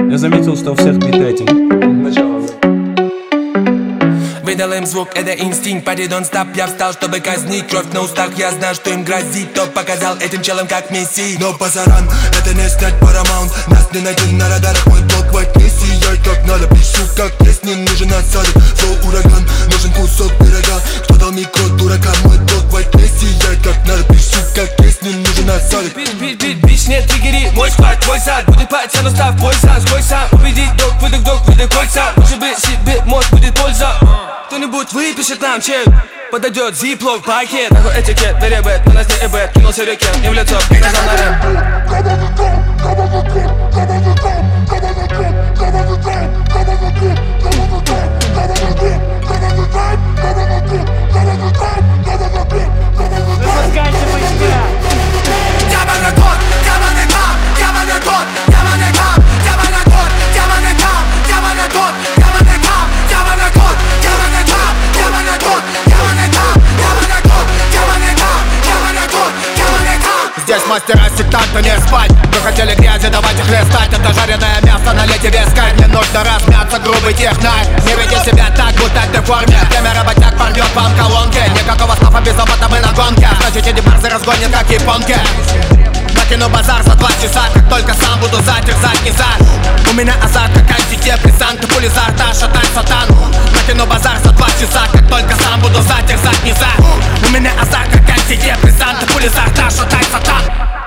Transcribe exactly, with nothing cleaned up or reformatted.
Я заметил, что у всех бит-рейтинг. Начало. Выдал им звук, это инстинкт, пари don't stop. Я встал, чтобы казнить, кровь на устах. Я знаю, что им грозит, то показал этим челам как месси. Но пасаран, это не снять Paramount. Нас не найти на радарах, мой блок в отнеси. Я как надо пишу, как есть, не нужен осадок. Зло ураган, нужен кусок пирога. Кто дал микро дурака, мой блок в отнеси. Я как надо пишу, как есть, не нужен осадок. Бич, бич, бич, бич, нет триггери, мой склад, твой сад. Будет пацан, став бой сам, свой сам. Победить док, выдох, док, выдох кольца. Лучше бы себе, может будет польза. Кто-нибудь выпишет нам чек, подойдет зиплок, пакет. Нахуй этикет, беребет, на нас не эбет. Кинулся рекен, им в лицо, и нажал на рэп. Здесь мастера сектанта не спать. Вы хотели грязи, давайте хлестать. Это жареное мясо, налейте вискарь. Не нужно размяться, грубый технарь. Не веди себя так, будто ты в форме. Время работяг порвет вам колонки. Никакого снова без опыта, мы на гонке. Значит, эти барзы разгонят, как японки. Накину базар за два часа, как только сам буду затерзать низа. У меня азарт, как антидепрессант. Пули за рта, шатай сатан. Накину базар за два часа, как только сам буду затерзать низа. У меня азарт, как антидепрессант. Пули за рта, шатай сатан.